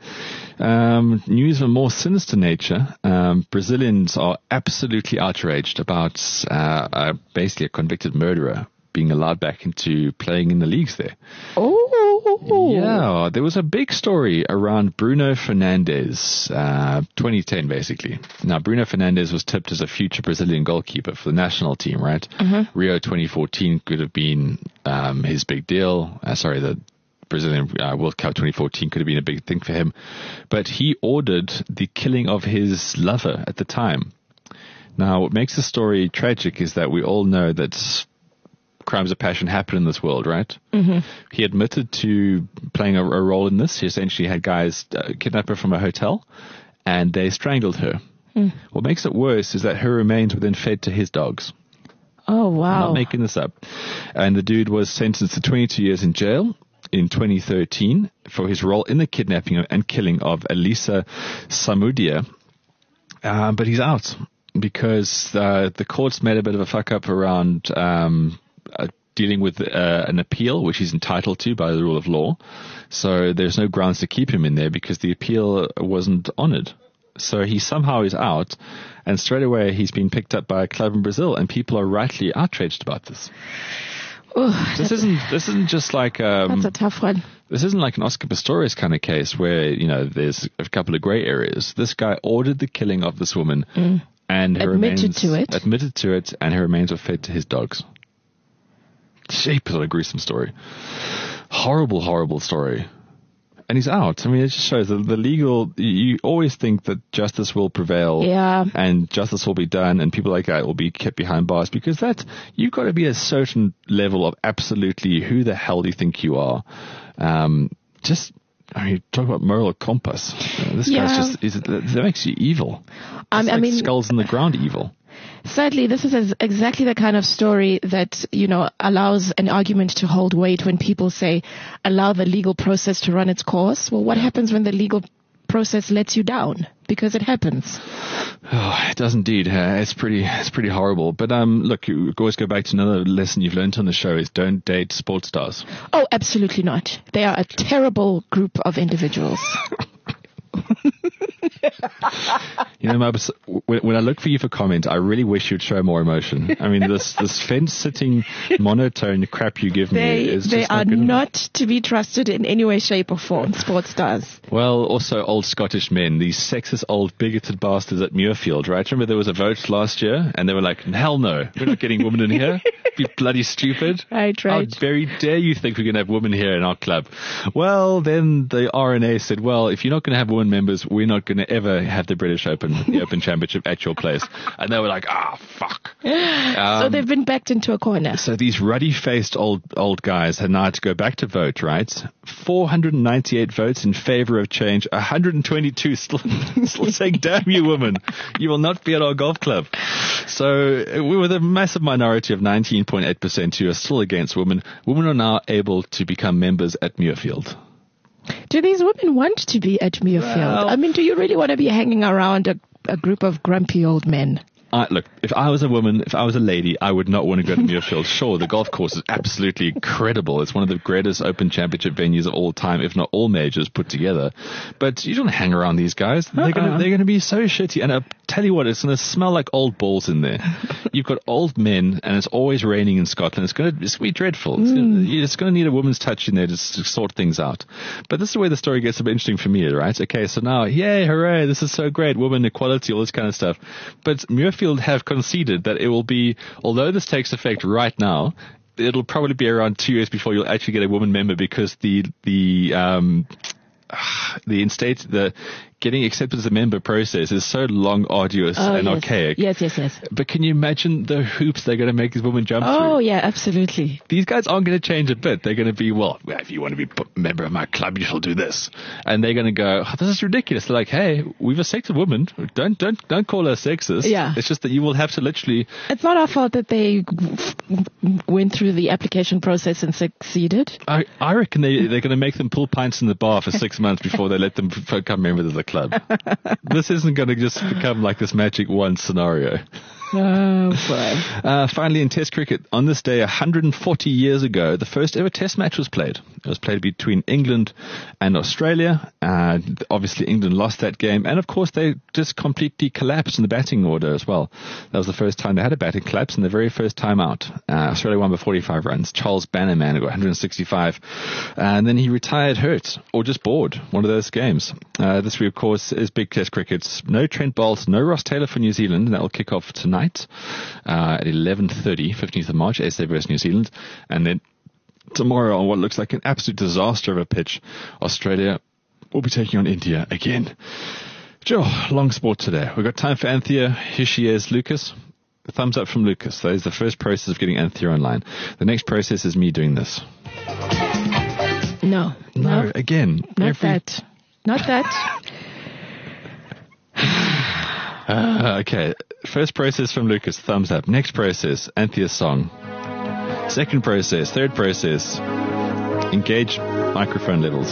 Um, news of a more sinister nature. Um, Brazilians are absolutely outraged about uh, uh, basically a convicted murderer being allowed back into playing in the leagues there. Oh. Yeah, there was a big story around Bruno Fernandes, uh, twenty ten basically. Now, Bruno Fernandes was tipped as a future Brazilian goalkeeper for the national team, right? Mm-hmm. Rio twenty fourteen could have been um, his big deal. Uh, sorry, the Brazilian uh, World Cup twenty fourteen could have been a big thing for him. But he ordered the killing of his lover at the time. Now, what makes the story tragic is that we all know that crimes of passion happen in this world, right? Mm-hmm. He admitted to playing a, a role in this. He essentially had guys uh, kidnap her from a hotel, and they strangled her. Mm. What makes it worse is that her remains were then fed to his dogs. Oh, wow. I'm not making this up. And the dude was sentenced to twenty-two years in jail in twenty thirteen for his role in the kidnapping and killing of Elisa Samudia. Uh, but he's out because uh, the courts made a bit of a fuck up around um, uh, dealing with uh, an appeal, which he's entitled to by the rule of law. So there's no grounds to keep him in there because the appeal wasn't honored. So he somehow is out, and straight away he's been picked up by a club in Brazil, and people are rightly outraged about this. Ooh, this isn't this isn't just like um, that's a tough one. This isn't like an Oscar Pistorius kind of case where, you know, there's a couple of grey areas. This guy ordered the killing of this woman, mm. and her admitted remains, to it. Admitted to it, and her remains were fed to his dogs. Shape is a gruesome story. Horrible, horrible story. And he's out. I mean, it just shows that the legal, you always think that justice will prevail, yeah, and justice will be done, and people like that will be kept behind bars, because that, you've got to be a certain level of absolutely who the hell do you think you are. Um, just, I mean, talk about moral compass. You know, this yeah. guy's just, is, that makes you evil. Um, like I mean, skulls in the ground evil. Sadly, this is exactly the kind of story that, you know, allows an argument to hold weight when people say, allow the legal process to run its course. Well, what happens when the legal process lets you down? Because it happens. Oh, it does indeed. Uh, it's pretty, it's pretty horrible. But um, look, you always go back to another lesson you've learned on the show is don't date sports stars. Oh, absolutely not. They are a terrible group of individuals. You know, Mubs, when, when I look for you for comment, I really wish you'd show more emotion. I mean, this this fence-sitting monotone crap you give They, me is they just are not good not enough. to be trusted in any way, shape, or form, sports stars. Well, also old Scottish men, these sexist, old, bigoted bastards at Muirfield, right? Remember there was a vote last year, and they were like, hell no, we're not getting women in here. Be bloody stupid. Right, right. How very dare you think we're going to have women here in our club? Well, then the R N A said, well, if you're not going to have women members, we're not going to ever have the British Open, the Open Championship at your place. And they were like, ah, fuck. Um, so they've been backed into a corner. So these ruddy-faced old old guys had now had to go back to vote, right? four hundred ninety-eight votes in favor of change, one hundred twenty-two still, still saying, damn you, woman, you will not be at our golf club. So we were the massive minority of nineteen point eight percent who are still against women. Women are now able to become members at Muirfield. Do these women want to be at Muirfield? Well- I mean, do you really want to be hanging around a, a group of grumpy old men? I, look, if I was a woman, if I was a lady, I would not want to go to Muirfield. Sure, the golf course is absolutely incredible. It's one of the greatest Open Championship venues of all time, if not all majors put together. But you don't hang around these guys. They're Uh-uh. going to they're going to be so shitty. And I'll tell you what, it's going to smell like old balls in there. You've got old men, and it's always raining in Scotland. It's going to it's gonna be dreadful. It's going to it's going to need a woman's touch in there to, to sort things out. But this is where the story gets a bit interesting for me, right? Okay, so now, yay, hooray, this is so great, women equality, all this kind of stuff. But Muirfield have conceded that it will be, although this takes effect right now, it'll probably be around two years before you'll actually get a woman member because the the um the instate the getting accepted as a member process is so long, arduous, Oh, and yes. archaic. Yes, yes, yes. But can you imagine the hoops they're going to make these women jump Oh, through? yeah, absolutely. These guys aren't going to change a bit. They're going to be, well, if you want to be a member of my club, you shall do this. And they're going to go, oh, this is ridiculous. They're like, hey, we've accepted women. Don't, don't, don't call her sexist. Yeah. It's just that you will have to literally, It's not our fault that they went through the application process and succeeded. I, I reckon they, they're going to make them pull pints in the bar for six months before they let them f- become members of the club. This isn't going to just become like this magic one scenario. Oh, boy. Uh, finally, in Test cricket, on this day, one hundred forty years ago, the first ever Test match was played. It was played between England and Australia. Uh, obviously, England lost that game. And, of course, they just completely collapsed in the batting order as well. That was the first time they had a batting collapse and the very first time out. Uh, Australia won by forty-five runs. Charles Bannerman got one hundred sixty-five. And then he retired hurt or just bored. One of those games. Uh, this week, of course, is big Test cricket. No Trent Boult, no Ross Taylor for New Zealand. That will kick off tonight. Uh, at eleven thirty, fifteenth of March, S A versus New Zealand. And then tomorrow on what looks like an absolute disaster of a pitch, Australia will be taking on India again. Joe, long sport today. We've got time for Anthea. Here she is, Lucas. Thumbs up from Lucas. That is the first process of getting Anthea online. The next process is me doing this. No. No, No. again. Not every- that. Not that. Uh, okay. First process from Lucas, thumbs up. Next process, Anthea's song. Second process, third process, engage microphone levels.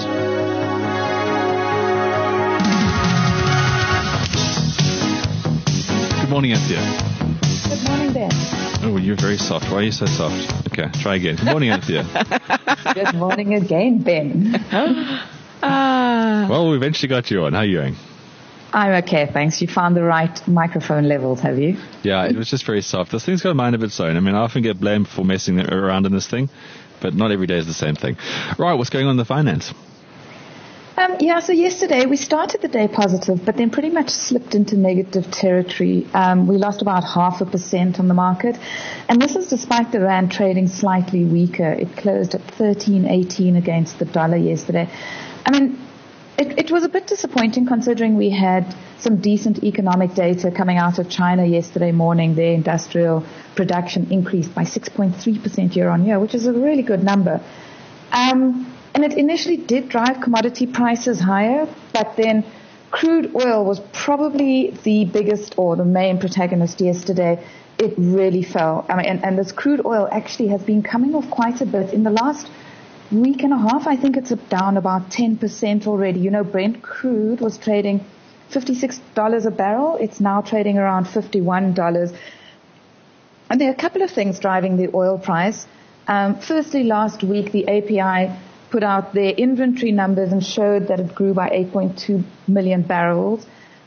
Good morning, Anthea. Good morning, Ben. Oh, you're very soft. Why are you so soft? Okay, try again. Good morning, Anthea. Good morning again, Ben. Ah. Well, we eventually got you on. How are you going? I'm okay, thanks. You found the right microphone levels, have you? Yeah, it was just very soft. This thing's got a mind of its own. I mean, I often get blamed for messing around in this thing, but not every day is the same thing. Right, what's going on in the finance? Um, yeah, so yesterday we started the day positive, but then pretty much slipped into negative territory. Um, we lost about half a percent on the market, and this is despite the rand trading slightly weaker. It closed at thirteen eighteen against the dollar yesterday. I mean, It, it was a bit disappointing considering we had some decent economic data coming out of China yesterday morning. Their industrial production increased by six point three percent year on year, which is a really good number. Um, and it initially did drive commodity prices higher, but then crude oil was probably the biggest or the main protagonist yesterday. It really fell. I mean, and, and this crude oil actually has been coming off quite a bit in the last week and a half. I think it's down about ten percent already. You know, Brent crude was trading fifty-six dollars a barrel. It's now trading around fifty-one dollars. And there are a couple of things driving the oil price. Um, firstly, last week, the A P I put out their inventory numbers and showed that it grew by eight point two million barrels.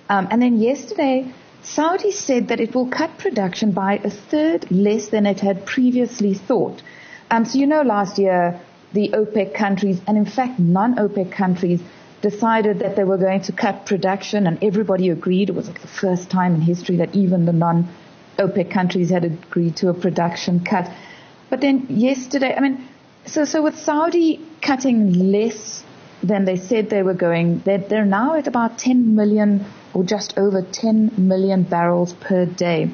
Um, and then yesterday, Saudi said that it will cut production by a third less than it had previously thought. Um, so you know last year, the OPEC countries, and in fact non-OPEC countries, decided that they were going to cut production, and everybody agreed. It was like the first time in history that even the non-OPEC countries had agreed to a production cut. But then yesterday, I mean, so so with Saudi cutting less than they said they were going, they're, they're now at about ten million or just over ten million barrels per day.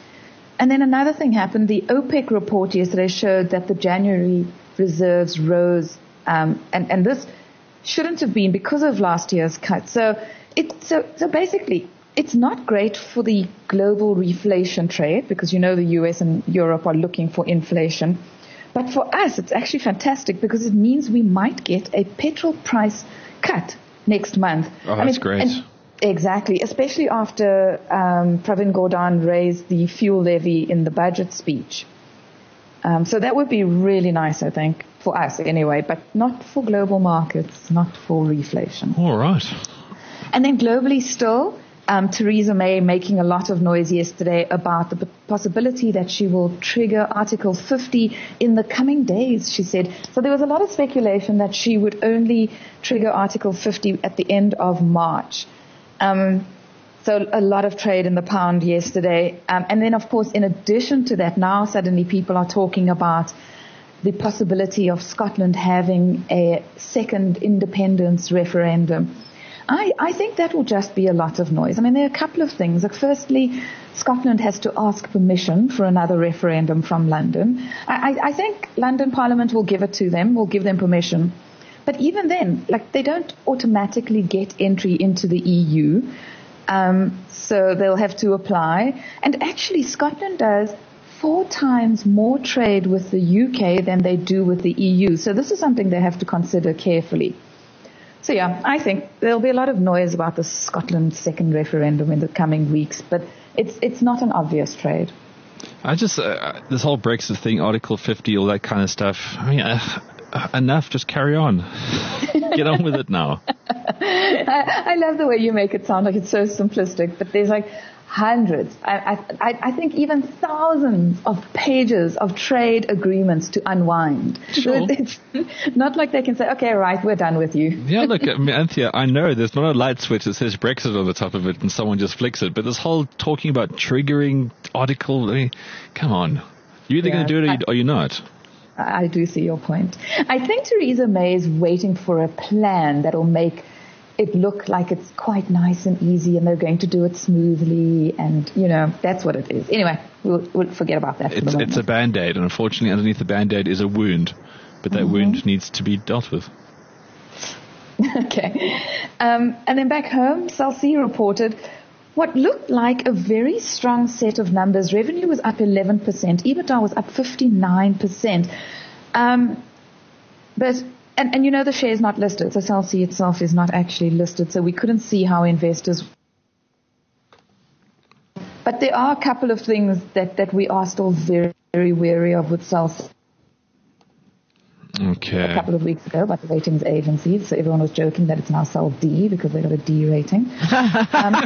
And then another thing happened. The OPEC report yesterday showed that the January reserves rose, um, and, and this shouldn't have been because of last year's cut. So it so so basically it's not great for the global reflation trade, because you know the U S and Europe are looking for inflation. But for us it's actually fantastic, because it means we might get a petrol price cut next month. Oh, that's I mean, great. And exactly, especially after um, Pravin Gordhan raised the fuel levy in the budget speech. Um, so that would be really nice, I think, for us anyway, but not for global markets, not for reflation. All right. And then globally still, um, Theresa May making a lot of noise yesterday about the possibility that she will trigger Article fifty in the coming days, she said. So there was a lot of speculation that she would only trigger Article fifty at the end of March. Um, So a lot of trade in the pound yesterday. Um, and then, of course, in addition to that, now suddenly people are talking about the possibility of Scotland having a second independence referendum. I, I think that will just be a lot of noise. I mean, there are a couple of things. Like, firstly, Scotland has to ask permission for another referendum from London. I, I, I think London Parliament will give it to them, will give them permission. But even then, like, they don't automatically get entry into the E U. Um, so they'll have to apply. And actually, Scotland does four times more trade with the U K than they do with the E U. So this is something they have to consider carefully. So yeah, I think there'll be a lot of noise about the Scotland second referendum in the coming weeks, but it's it's not an obvious trade. I just, uh, this whole Brexit thing, Article fifty, all that kind of stuff, I mean, uh, enough, just carry on. Get on with it now. I, I love the way you make it sound like it's so simplistic, but there's like hundreds, I, I, I think even thousands of pages of trade agreements to unwind. Sure. So it's not like they can say, okay, right, we're done with you. Yeah, look, I mean, Anthea, I know there's not a light switch that says Brexit on the top of it and someone just flicks it, but this whole talking about triggering article, I mean, come on. You're either yeah, going to do it or, you, or you're not. I do see your point. I think Theresa May is waiting for a plan that will make it look like it's quite nice and easy and they're going to do it smoothly, and, you know, that's what it is. Anyway, we'll, we'll forget about that for it's, the moment. It's a Band-Aid, and unfortunately underneath the Band-Aid is a wound, but that mm-hmm. wound needs to be dealt with. Okay. Um, and then back home, Cell C reported what looked like a very strong set of numbers. Revenue was up eleven percent. EBITDA was up fifty-nine percent. Um, but, and, and you know the share is not listed, so Cell C itself is not actually listed, so we couldn't see how investors... But there are a couple of things that, that we are still very, very wary of with Cell C. Okay. A couple of weeks ago by the ratings agencies, so everyone was joking that it's now Cell D because they got a D rating. um,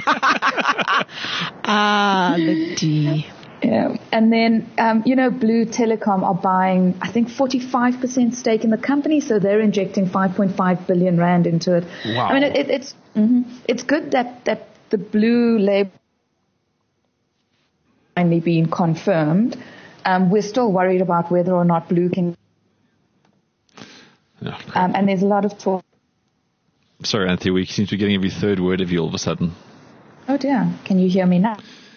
ah, the D. Yeah. And then, um, you know, Blue Telecom are buying, I think, forty-five percent stake in the company, so they're injecting five point five billion rand into it. Wow. I mean, it, it, it's mm-hmm. it's good that, that the Blue label finally being confirmed. Um, we're still worried about whether or not Blue can... Oh, um, and there's a lot of talk. Sorry, Anthea, we seem to be getting every third word of you all of a sudden. Oh dear, can you hear me now?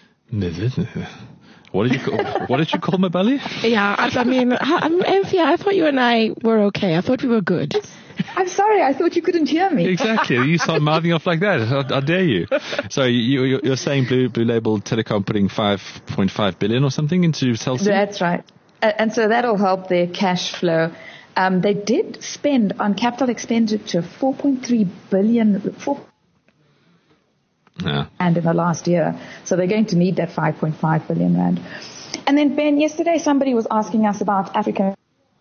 What did you call, what did you call my belly? Yeah, I, I mean, I, Anthea, I thought you and I were okay. I thought we were good. I'm sorry, I thought you couldn't hear me. Exactly, you start mouthing off like that. How, how dare you? So you, you're saying Blue, Blue Label Telecom putting five point five billion or something into Cell C? That's right. And so that'll help their cash flow. Um, they did spend on capital expenditure four point three billion four yeah. and in the last year. So they're going to need that five point five billion rand. And then, Ben, yesterday somebody was asking us about African.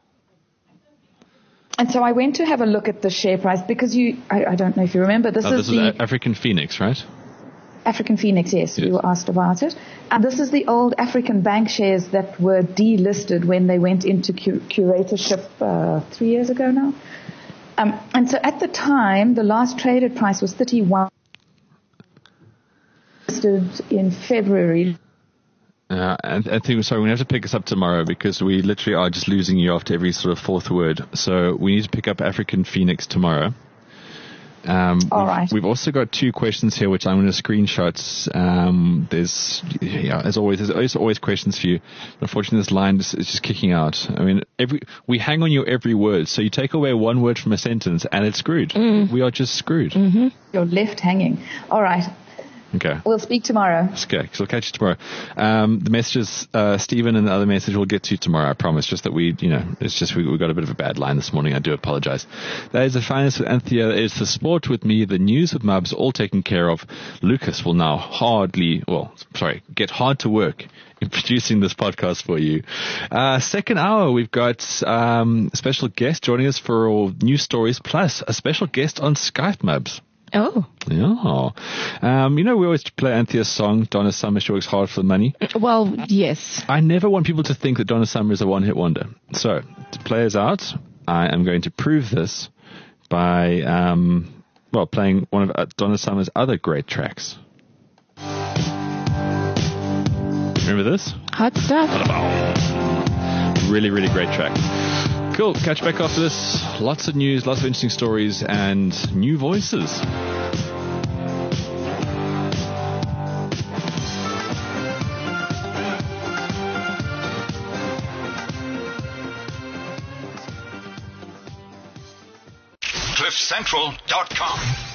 And so I went to have a look at the share price because you, I, I don't know if you remember, this oh, is this the... is African Phoenix, right? African Phoenix, yes, Yes. we were asked about it. And this is the old African Bank shares that were delisted when they went into cu- curatorship uh, three years ago now. Um, and so at the time, the last traded price was thirty-one. Listed in February. Uh, and I think, sorry, we have to pick this up tomorrow because we literally are just losing you after every sort of fourth word. So we need to pick up African Phoenix tomorrow. Um, All we've, right. we've also got two questions here, which I'm going to screenshot. Um, there's, yeah, as always, there's always, always questions for you. Unfortunately, this line is, is just kicking out. I mean, every we hang on your every word. So you take away one word from a sentence, and it's screwed. Mm. We are just screwed. Mm-hmm. You're left hanging. All right. Okay. We'll speak tomorrow. Okay, so we'll catch you tomorrow. Um, the messages, uh, Stephen and the other message we'll get to you tomorrow, I promise. Just that we, you know, it's just we, we got a bit of a bad line this morning. I do apologize. That is the finance with Anthea. It's the sport with me, the news with Mubs, all taken care of. Lucas will now hardly, well, sorry, get hard to work in producing this podcast for you. Uh, second hour, we've got um, a special guest joining us for all news stories, plus a special guest on Skype, Mubs. Oh. Yeah. Um, you know, we always play Anthea's song, Donna Summer, She Works Hard for the Money. Well, yes. I never want people to think that Donna Summer is a one-hit wonder. So, to play us out, I am going to prove this by, um, well, playing one of uh, Donna Summer's other great tracks. Remember this? Hot stuff. Really, really great track. Cool. Catch back after this. Lots of news, lots of interesting stories, and new voices. cliff central dot com